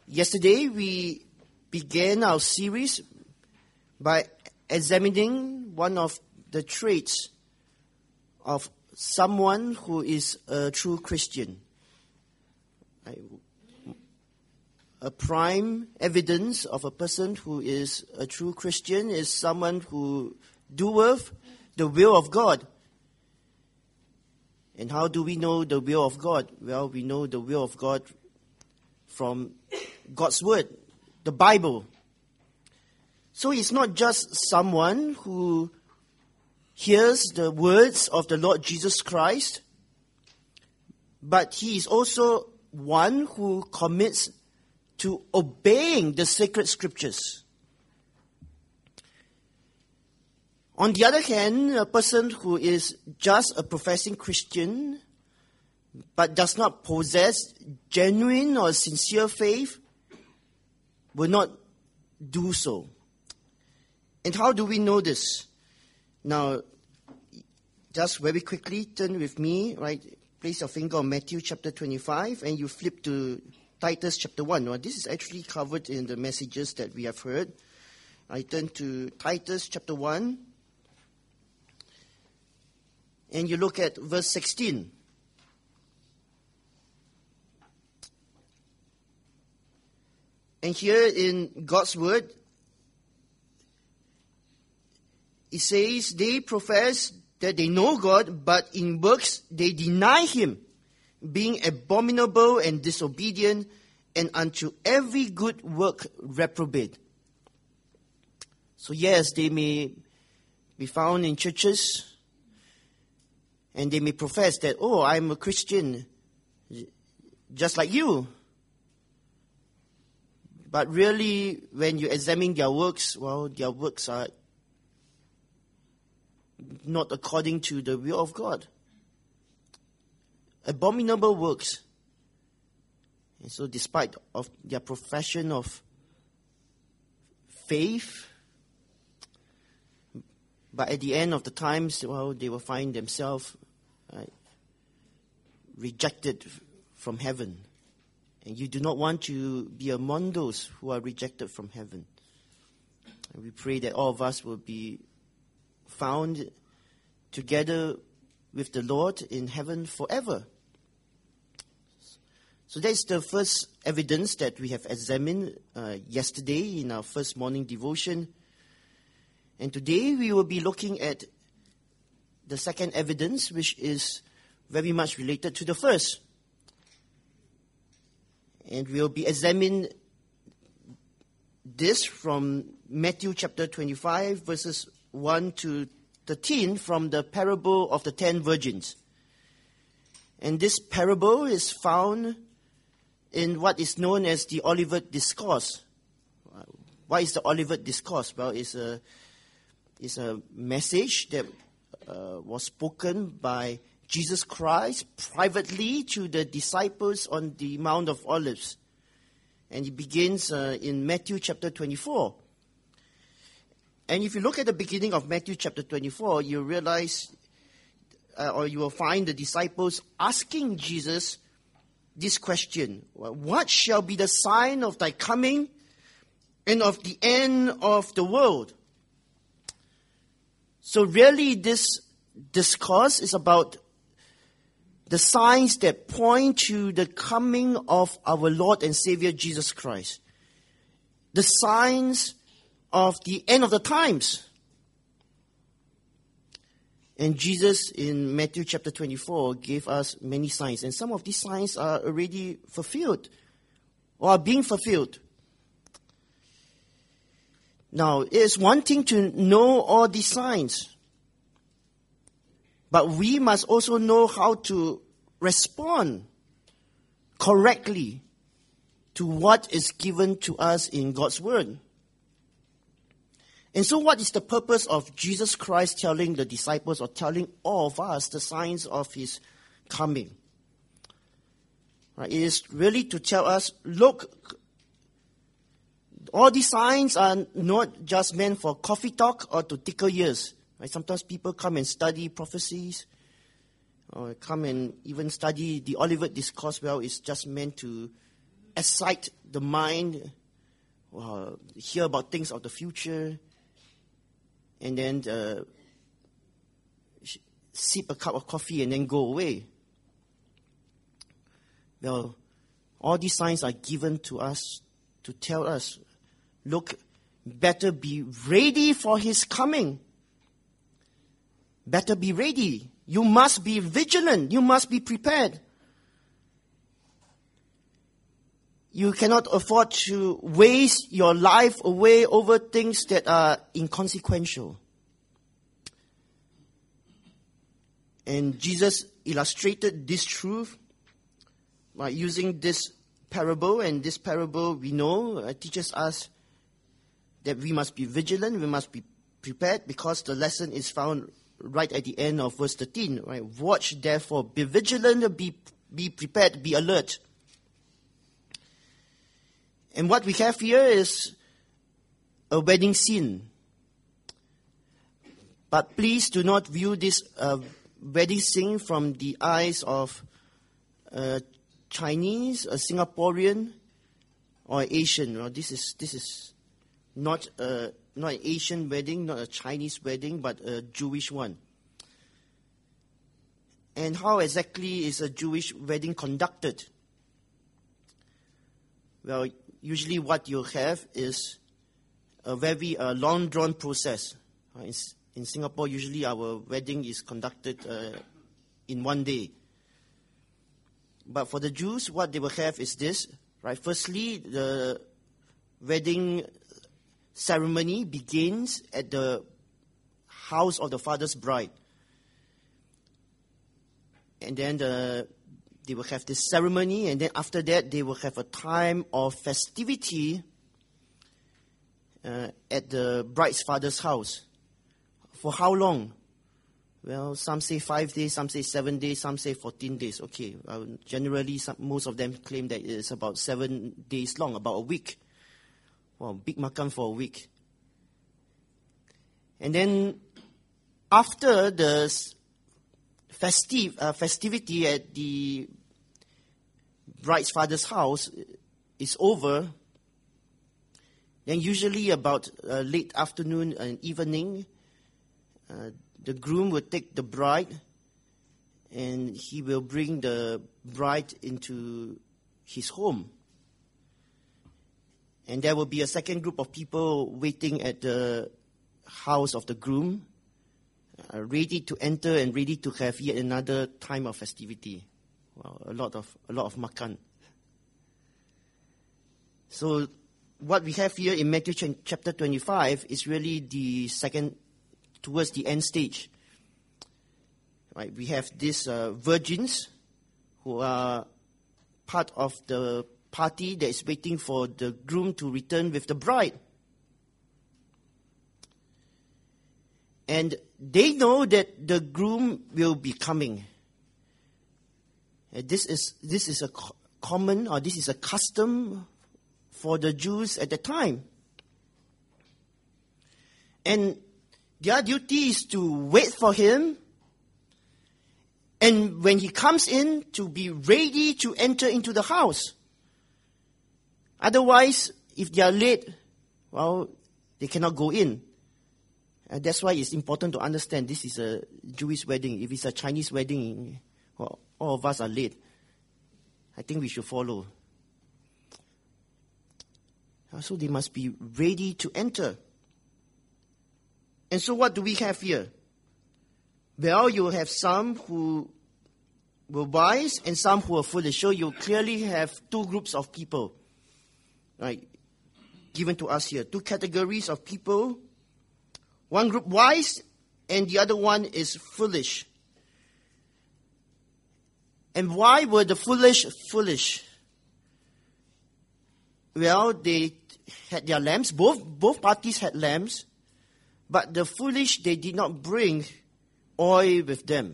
Yesterday, we began our series by examining one of the traits of someone who is a true Christian. A prime evidence of a person who is a true Christian is someone who doeth the will of God. And how do we know the will of God? Well, we know the will of God from God's Word, the Bible. So it's not just someone who hears the words of the Lord Jesus Christ, but he is also one who commits to obeying the sacred scriptures. On the other hand, a person who is just a professing Christian but does not possess genuine or sincere faith will not do so. And how do we know this? Now, just very quickly, turn with me, right? Place your finger on Matthew chapter 25 and you flip to Titus chapter 1. Now, this is actually covered in the messages that we have heard. I turn to Titus chapter 1 and you look at verse 16. And here in God's Word, it says, they profess that they know God, but in works they deny Him, being abominable and disobedient, and unto every good work reprobate. So yes, they may be found in churches, and they may profess that, oh, I'm a Christian, just like you. But really, when you examine their works, well, their works are not according to the will of God. Abominable works. And so despite of their profession of faith, but at the end of the times, well, they will find themselves rejected from heaven. And you do not want to be among those who are rejected from heaven. And we pray that all of us will be found together with the Lord in heaven forever. So that's the first evidence that we have examined yesterday in our first morning devotion. And today we will be looking at the second evidence, which is very much related to the first. And we'll be examining this from Matthew chapter 25, verses 1 to 13, from the parable of the 10 virgins. And this parable is found in what is known as the Olivet Discourse. What is the Olivet Discourse? Well, it's a message that was spoken by Jesus Christ privately to the disciples on the Mount of Olives. And it begins in Matthew chapter 24. And if you look at the beginning of Matthew chapter 24, you realize, or you will find the disciples asking Jesus this question: what shall be the sign of thy coming and of the end of the world? So really this discourse is about the signs that point to the coming of our Lord and Savior Jesus Christ. The signs of the end of the times. And Jesus in Matthew chapter 24 gave us many signs. And some of these signs are already fulfilled or are being fulfilled. Now, it is one thing to know all these signs. But we must also know how to respond correctly to what is given to us in God's Word. And so what is the purpose of Jesus Christ telling the disciples or telling all of us the signs of His coming? Right? It is really to tell us, look, all these signs are not just meant for coffee talk or to tickle ears. Right? Sometimes people come and study prophecies or come and even study the Olivet Discourse. Well, it's just meant to excite the mind, hear about things of the future, and then sip a cup of coffee and then go away. Well, all these signs are given to us to tell us, look, better be ready for his coming. Better be ready. You must be vigilant. You must be prepared. You cannot afford to waste your life away over things that are inconsequential. And Jesus illustrated this truth by using this parable. And this parable, we know, teaches us that we must be vigilant, we must be prepared, because the lesson is found right at the end of verse 13. Right? Watch therefore, be vigilant, be prepared, be alert. And what we have here is a wedding scene. But please do not view this wedding scene from the eyes of a Chinese, a Singaporean, or Asian. This is not an Asian wedding, not a Chinese wedding, but a Jewish one. And how exactly is a Jewish wedding conducted? Well, usually what you have is a very long-drawn process. In Singapore, usually our wedding is conducted in one day. But for the Jews, what they will have is this. Right? Firstly, the wedding ceremony begins at the house of the father's bride. And then they will have this ceremony, and then after that, they will have a time of festivity at the bride's father's house. For how long? Well, some say 5 days, some say 7 days, some say 14 days. Okay, generally, most of them claim that it's about 7 days long, about a week. Wow, big makan for a week. And then, after the festivity at the bride's father's house is over, then usually about late afternoon and evening, the groom will take the bride and he will bring the bride into his home. And there will be a second group of people waiting at the house of the groom, ready to enter and ready to have yet another time of festivity. Wow, a lot of makan. So what we have here in Matthew chapter 25 is really the second, towards the end stage. Right, we have these virgins who are part of the party that is waiting for the groom to return with the bride. And they know that the groom will be coming. This is a common, or this is a custom for the Jews at the time. And their duty is to wait for him, and when he comes in, to be ready to enter into the house. Otherwise, if they are late, well, they cannot go in. And that's why it's important to understand this is a Jewish wedding. If it's a Chinese wedding, well, all of us are late. I think we should follow. So they must be ready to enter. And so what do we have here? Well, you will have some who were wise and some who are foolish. So you clearly have two groups of people, right, given to us here. Two categories of people. One group wise and the other one is foolish. And why were the foolish foolish? Well, they had their lamps. Both parties had lamps. But the foolish, they did not bring oil with them.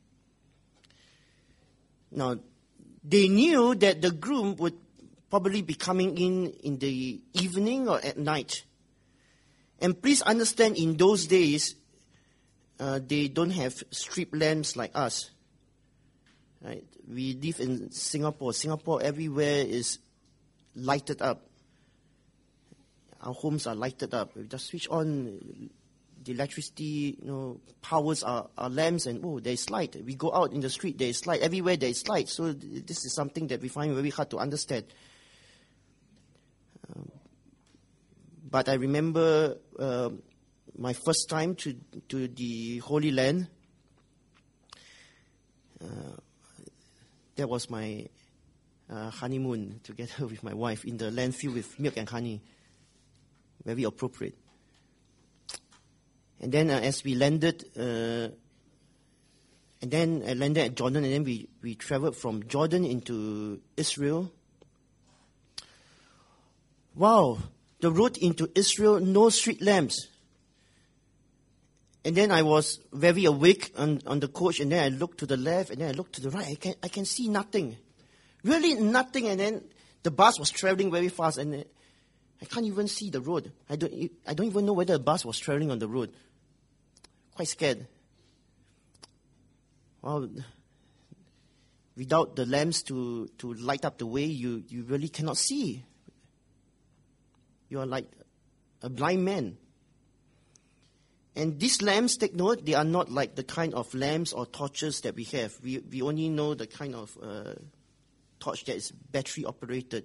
Now, they knew that the groom would probably be coming in the evening or at night. And please understand, in those days, they don't have strip lamps like us. Right? We live in Singapore. Singapore, everywhere is lighted up. Our homes are lighted up. We just switch on the electricity, powers our lamps, and there's light. We go out in the street, there's light. Everywhere there's light. So this is something that we find very hard to understand. But I remember my first time to the Holy Land. That was my honeymoon together with my wife in the land filled with milk and honey. Very appropriate. And then as we landed, and then I landed at Jordan, and then we traveled from Jordan into Israel. Wow, the road into Israel, no street lamps. And then I was very awake on the coach, and then I looked to the left, and then I looked to the right. I can see nothing. Really nothing. And then the bus was traveling very fast, and I can't even see the road. I don't even know whether the bus was traveling on the road. Quite scared. Well, without the lamps to light up the way, you really cannot see. You are like a blind man. And these lamps, take note, they are not like the kind of lamps or torches that we have. We only know the kind of torch that is battery operated.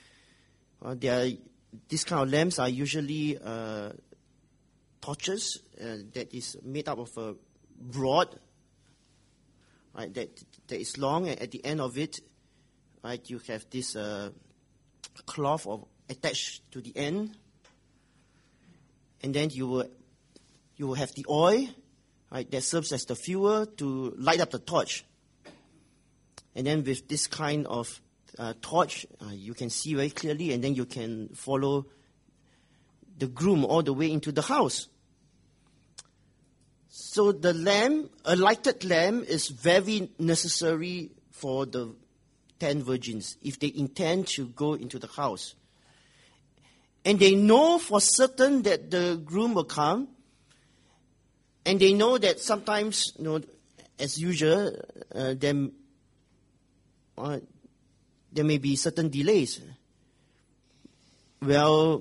These kind of lamps are usually torches that is made up of a rod, right, that is long, and at the end of it, right, you have this cloth attached to the end, and then you will have the oil, right, that serves as the fuel to light up the torch. And then with this kind of torch, you can see very clearly, and then you can follow the groom all the way into the house. So the lamp, a lighted lamp, is very necessary for the 10 virgins if they intend to go into the house. And they know for certain that the groom will come, and they know that sometimes, as usual, there may be certain delays. Well,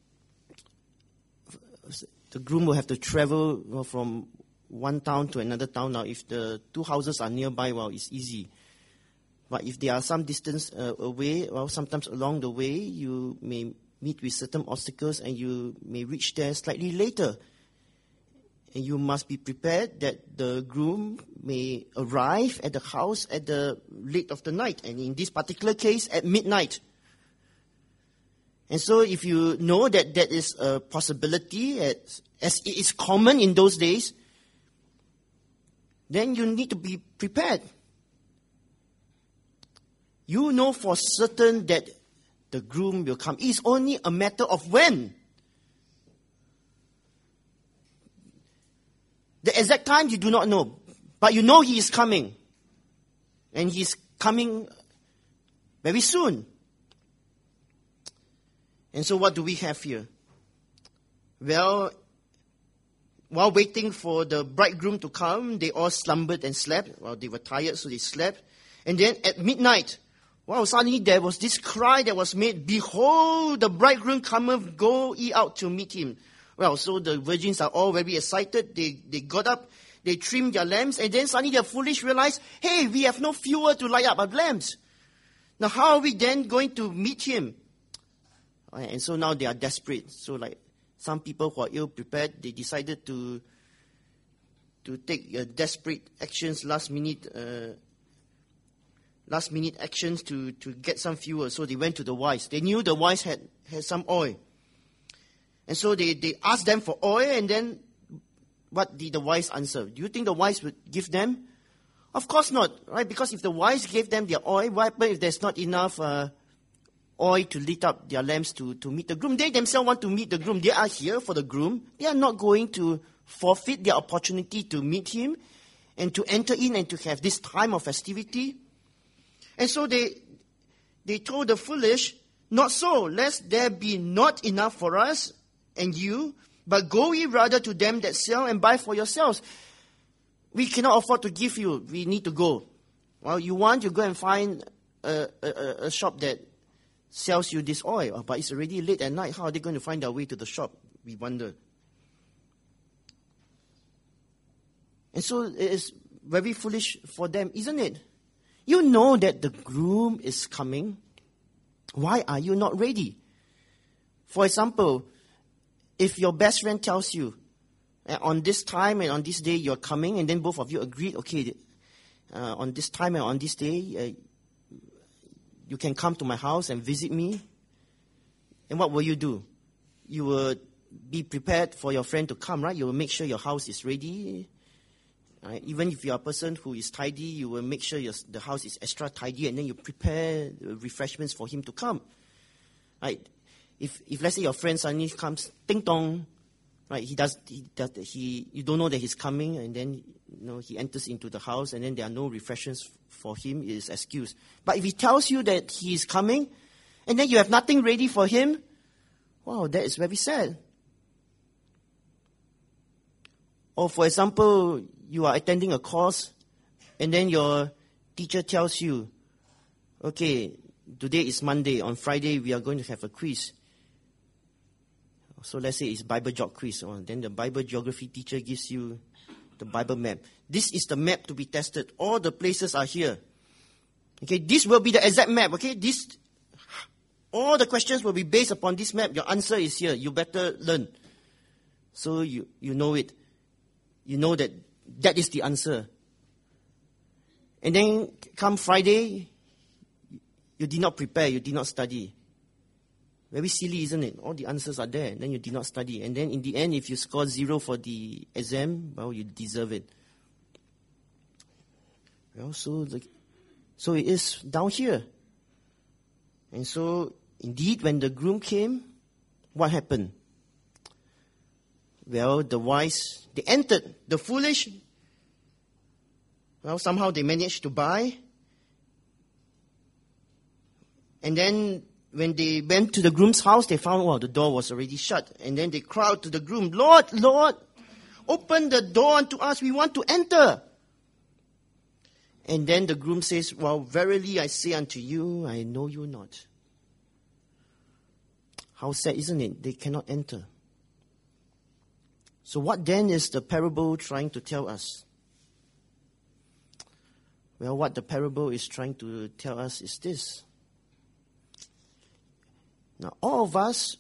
the groom will have to travel from one town to another town. Now, if the two houses are nearby, it's easy. But if they are some distance away, sometimes along the way, you may meet with certain obstacles and you may reach there slightly later. And you must be prepared that the groom may arrive at the house at the late of the night, and in this particular case, at midnight. And so if you know that that is a possibility, as it is common in those days, then you need to be prepared. You know for certain that the groom will come. It's only a matter of when. The exact time you do not know, but you know he is coming. And he is coming very soon. And so what do we have here? Well, while waiting for the bridegroom to come, they all slumbered and slept. Well, they were tired, so they slept. And then at midnight, suddenly there was this cry that was made, "Behold, the bridegroom cometh, go ye out to meet him." Well, so the virgins are all very excited. They got up, they trimmed their lamps, and then suddenly the foolish realized, hey, we have no fuel to light up our lamps. Now how are we then going to meet him? And so now they are desperate. So like some people who are ill-prepared, they decided to take desperate actions, last minute actions to get some fuel. So they went to the wise. They knew the wise had some oil. And so they asked them for oil, and then what did the wise answer? Do you think the wise would give them? Of course not, right? Because if the wise gave them their oil, what happens if there's not enough oil to lit up their lamps to meet the groom? They themselves want to meet the groom. They are here for the groom. They are not going to forfeit their opportunity to meet him and to enter in and to have this time of festivity. And so they told the foolish, "Not so, lest there be not enough for us and you, but go ye rather to them that sell and buy for yourselves. We cannot afford to give you. We need to go." Well, you go and find a shop that sells you this oil. Oh, but it's already late at night. How are they going to find their way to the shop? We wonder. And so it is very foolish for them, isn't it? You know that the groom is coming. Why are you not ready? For example, if your best friend tells you, on this time and on this day you're coming, and then both of you agreed, okay, on this time and on this day, you can come to my house and visit me. And what will you do? You will be prepared for your friend to come, right? You will make sure your house is ready. Right? Even if you are a person who is tidy, you will make sure the house is extra tidy, and then you prepare refreshments for him to come. Right? If let's say your friend suddenly comes, ding dong, right? You don't know that he's coming, and then he enters into the house, and then there are no refreshments for him. It is excuse. But if he tells you that he is coming, and then you have nothing ready for him, wow, that is very sad. Or for example, you are attending a course, and then your teacher tells you, okay, today is Monday, on Friday we are going to have a quiz. So let's say it's Bible Geog quiz. Then the Bible geography teacher gives you the Bible map. This is the map to be tested. All the places are here. Okay, this will be the exact map. Okay, all the questions will be based upon this map. Your answer is here. You better learn. So you know it. You know that is the answer. And then come Friday, you did not prepare, you did not study. Very silly, isn't it? All the answers are there, and then you did not study. And then in the end, if you score 0 for the exam, well, you deserve it. Well, so it is down here. And so, indeed, when the groom came, what happened? Well, the wise, they entered. The foolish, well, somehow they managed to buy. And then when they went to the groom's house, they found, the door was already shut. And then they cried to the groom, Lord, open the door unto us. We want to enter. And then the groom says, well, verily I say unto you, I know you not. How sad, isn't it? They cannot enter. So what then is the parable trying to tell us? Well, what the parable is trying to tell us is this. Now, all of us,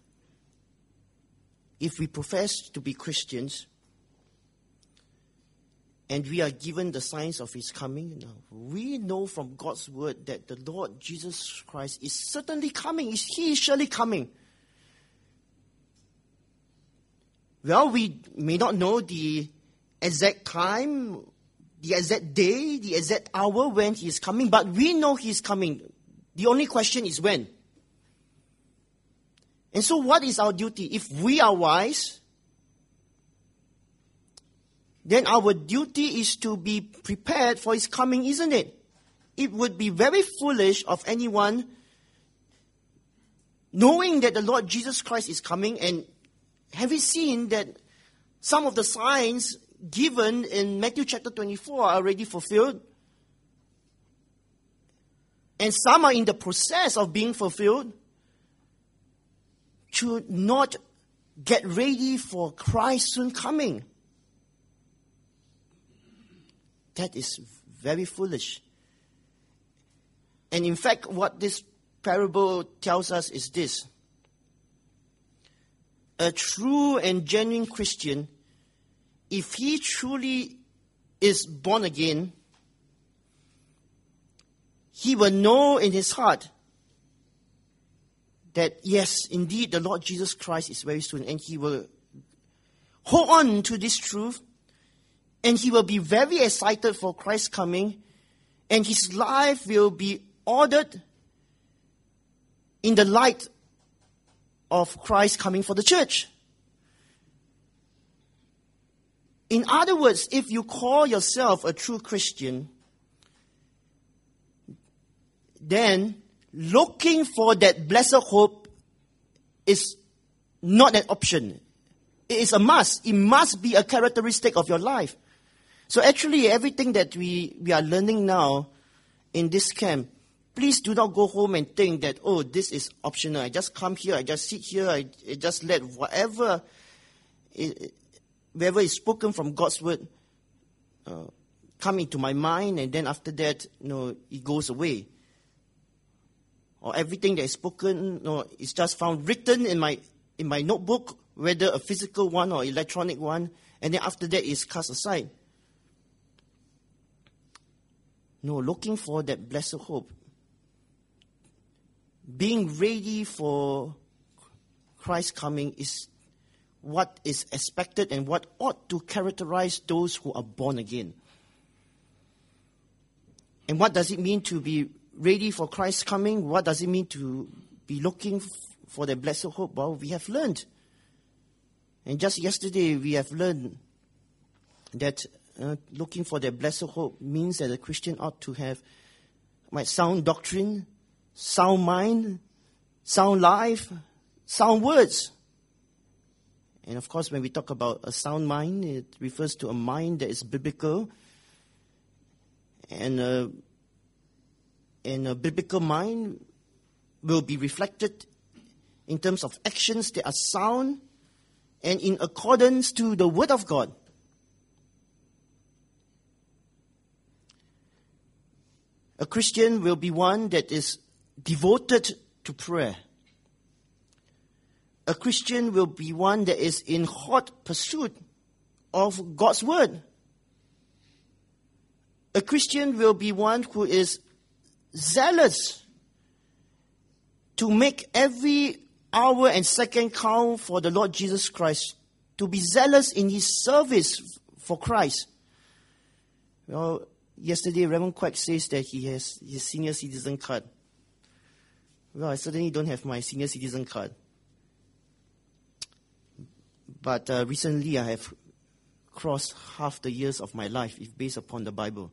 if we profess to be Christians, and we are given the signs of His coming, we know from God's word that the Lord Jesus Christ is certainly coming. He is surely coming. Well, we may not know the exact time, the exact day, the exact hour when He is coming, but we know He is coming. The only question is when. And so what is our duty? If we are wise, then our duty is to be prepared for His coming, isn't it? It would be very foolish of anyone knowing that the Lord Jesus Christ is coming, and have you seen that some of the signs given in Matthew chapter 24 are already fulfilled? And some are in the process of being fulfilled. To not get ready for Christ's soon coming. That is very foolish. And in fact, what this parable tells us is this. A true and genuine Christian, if he truly is born again, he will know in his heart that yes, indeed, the Lord Jesus Christ is very soon, and he will hold on to this truth, and he will be very excited for Christ's coming, and his life will be ordered in the light of Christ coming for the church. In other words, if you call yourself a true Christian, then looking for that blessed hope is not an option. It is a must. It must be a characteristic of your life. So actually, everything that we are learning now in this camp Please do not go home and think that, oh, this is optional. I just come here, I just sit here, I just let whatever is spoken from God's word come into my mind, and then after that, it goes away. Or everything that is spoken, is just found written in my notebook, whether a physical one or electronic one, and then after that is cast aside. No, looking for that blessed hope. Being ready for Christ's coming is what is expected and what ought to characterize those who are born again. And what does it mean to be ready for Christ's coming? What does it mean to be looking for the blessed hope? Well, we have learned. And just yesterday we have learned that looking for the blessed hope means that a Christian ought to have sound doctrine, sound mind, sound life, sound words. And of course, when we talk about a sound mind, it refers to a mind that is biblical. And a biblical mind will be reflected in terms of actions that are sound and in accordance to the Word of God. A Christian will be one that is devoted to prayer. A Christian will be one that is in hot pursuit of God's word. A Christian will be one who is zealous to make every hour and second count for the Lord Jesus Christ, to be zealous in his service for Christ. Well, yesterday Reverend Quack says that he has his senior citizen card. Well, I certainly don't have my senior citizen card. But recently I have crossed half the years of my life, if based upon the Bible.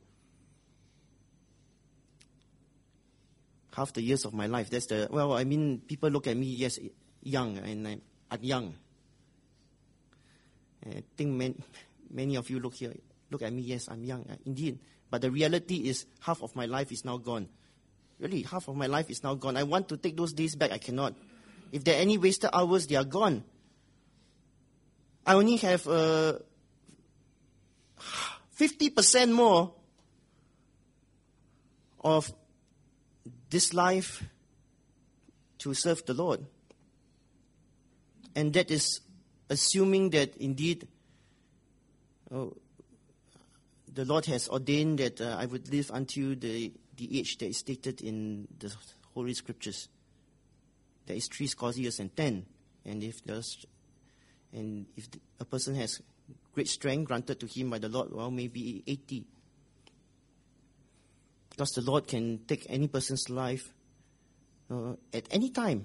Half the years of my life. People look at me, yes, young, and I'm young. And I think many of you look at me, yes, I'm young, indeed. But the reality is half of my life is now gone. Really, half of my life is now gone. I want to take those days back, I cannot. If there are any wasted hours, they are gone. I only have 50% more of this life to serve the Lord. And that is assuming that indeed the Lord has ordained that I would live until the age that is stated in the Holy Scriptures. That is 70 years and 10. And if a person has great strength granted to him by the Lord, well, maybe 80. Because the Lord can take any person's life at any time.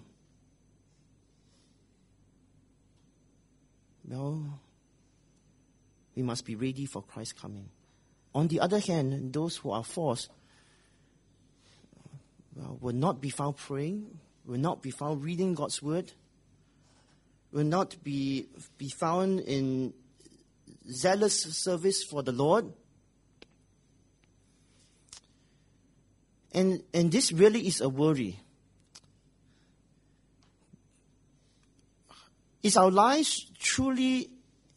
Well, we must be ready for Christ's coming. On the other hand, those who are forced will not be found praying, will not be found reading God's word, will not be found in zealous service for the Lord. And this really is a worry. Is our lives truly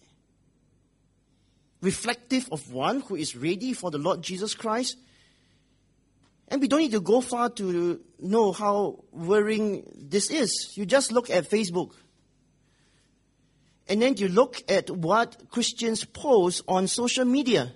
reflective of one who is ready for the Lord Jesus Christ? And we don't need to go far to know how worrying this is. You just look at Facebook. And then you look at what Christians post on social media.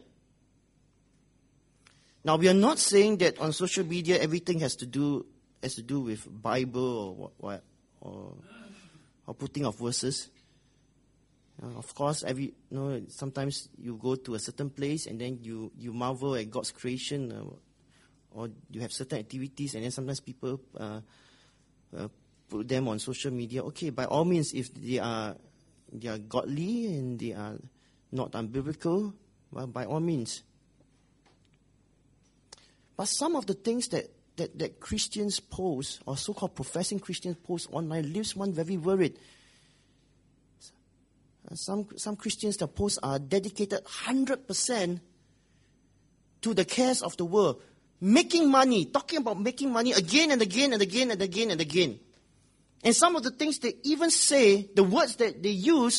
Now, we are not saying that on social media everything has to do with Bible or putting of verses. Of course, sometimes you go to a certain place and then you marvel at God's creation, or you have certain activities, and then sometimes people put them on social media. Okay, by all means, if they are godly and they are not unbiblical, well, by all means. But some of the things that Christians post, or so-called professing Christians post online, leaves one very worried. Some Christians that post are dedicated 100% to the cares of the world. making money, talking about making money again and again and again and again and again. And some of the things they even say, the words that they use,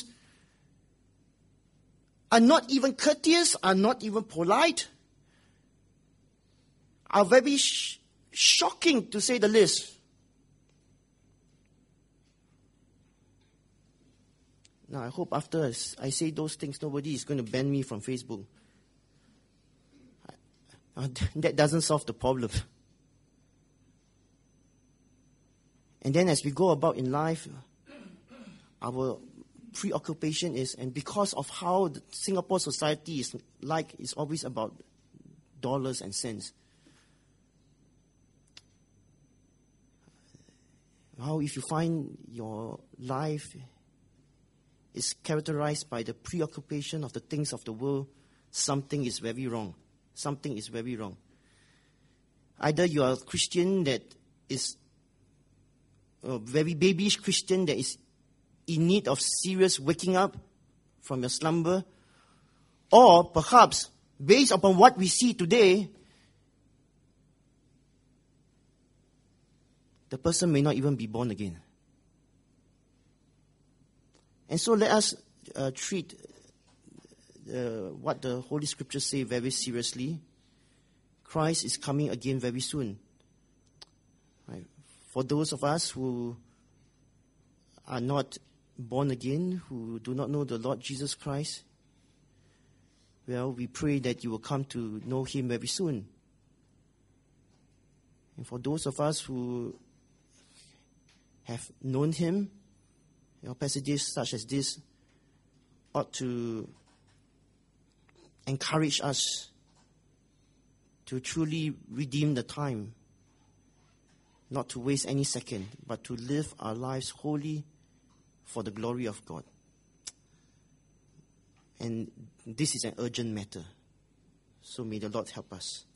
are not even courteous, are not even polite, are very shocking to say the least. Now, I hope after I say those things, nobody is going to ban me from Facebook. That doesn't solve the problem. And then as we go about in life, our preoccupation is, and because of how the Singapore society is like, it's always about dollars and cents. How if you find your life is characterized by the preoccupation of the things of the world, something is very wrong. Something is very wrong. Either you are a Christian that is a very babyish Christian that is in need of serious waking up from your slumber, or perhaps, based upon what we see today, the person may not even be born again. And so let us treat what the Holy Scriptures say very seriously. Christ is coming again very soon. Right? For those of us who are not born again, who do not know the Lord Jesus Christ, well, we pray that you will come to know Him very soon. And for those of us who have known Him, passages such as this ought to encourage us to truly redeem the time, not to waste any second, but to live our lives wholly for the glory of God. And this is an urgent matter. So may the Lord help us.